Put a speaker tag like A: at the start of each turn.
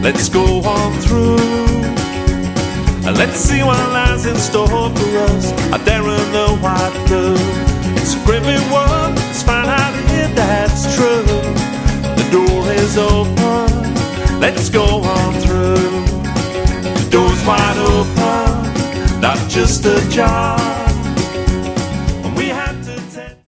A: Let's go on through. Let's see what lies in store for us. I daren't know what to do. It's a gripping world. Let's find out if that's true. The door is open. Let's go on through. The door's wide open, not just ajar.